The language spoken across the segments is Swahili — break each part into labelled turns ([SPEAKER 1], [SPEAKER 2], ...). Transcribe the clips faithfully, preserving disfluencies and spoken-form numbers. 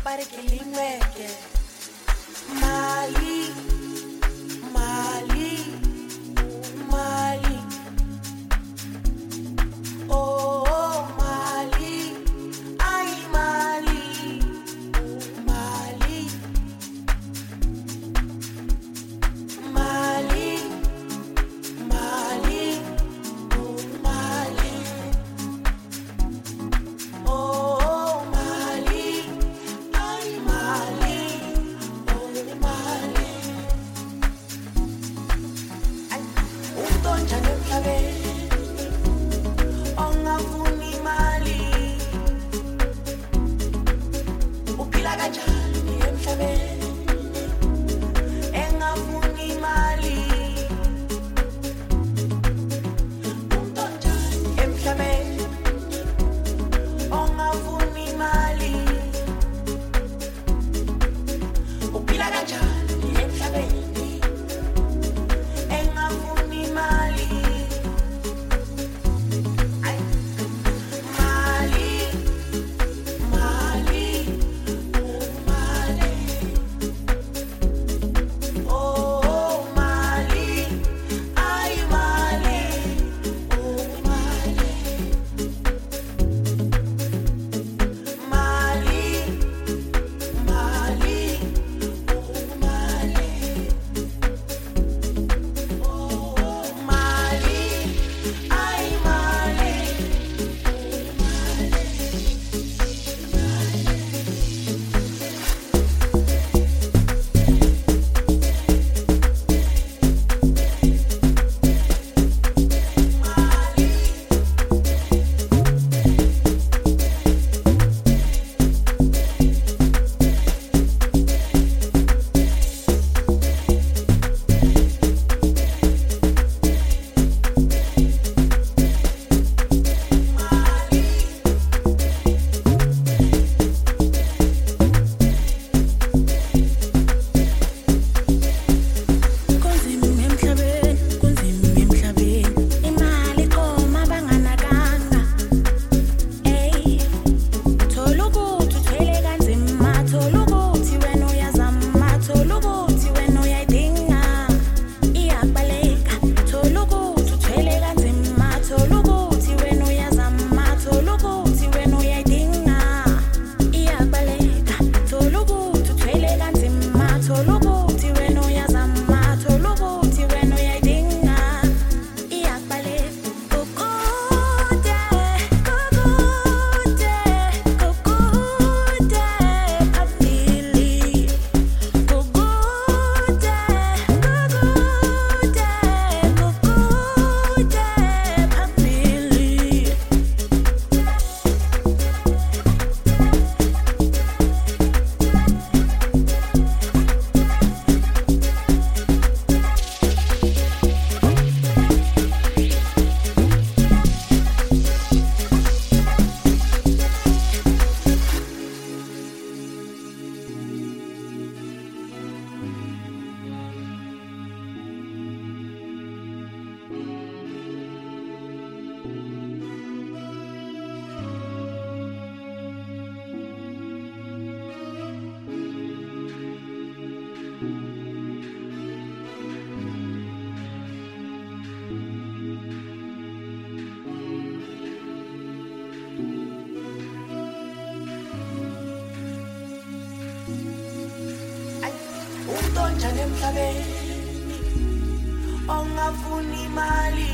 [SPEAKER 1] pare ke limeke mali mali mali oh mali ay mali mali mali mali oh mali oh mali ay mali oh mali ay untonja nemhlabeni ongafuni mali uphila kanjani emhlabeni engafuni mali untonja emhlabeni ongafuni mali uphila kanjani emhlabeni engafuni mali ay mali mali oh mali ay mali oh mali mali mali oh mali oh mali ay mali kunzima emhlabeni kunzima emhlabeni imali koma banganakanga ey thola ukuthi uthwele kanzima thola ukuthi wena uyazama thola ukuthi wena uyayidinga iyabaleka thola ukuthi uthwele kanzima thola ukuthi wena uyazama thola ukuthi wena uyayidinga iyabaleka thola ukuthi uthwele kanzima thola ukuthi wena uyazama thola ukuthi wena uyayidinga iyabaleka kukude kukude kukude phambili kukude kukude kukude phambili untonja nemhlabeni ongafuni mali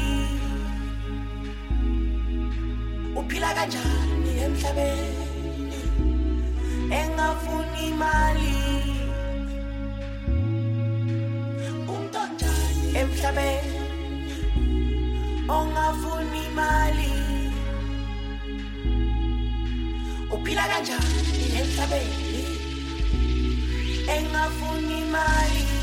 [SPEAKER 1] uphila kanjani emhlabeni engafuni mali untonja emhlabeni ongafuni mali uphila kanjani emhlabeni engafuni mali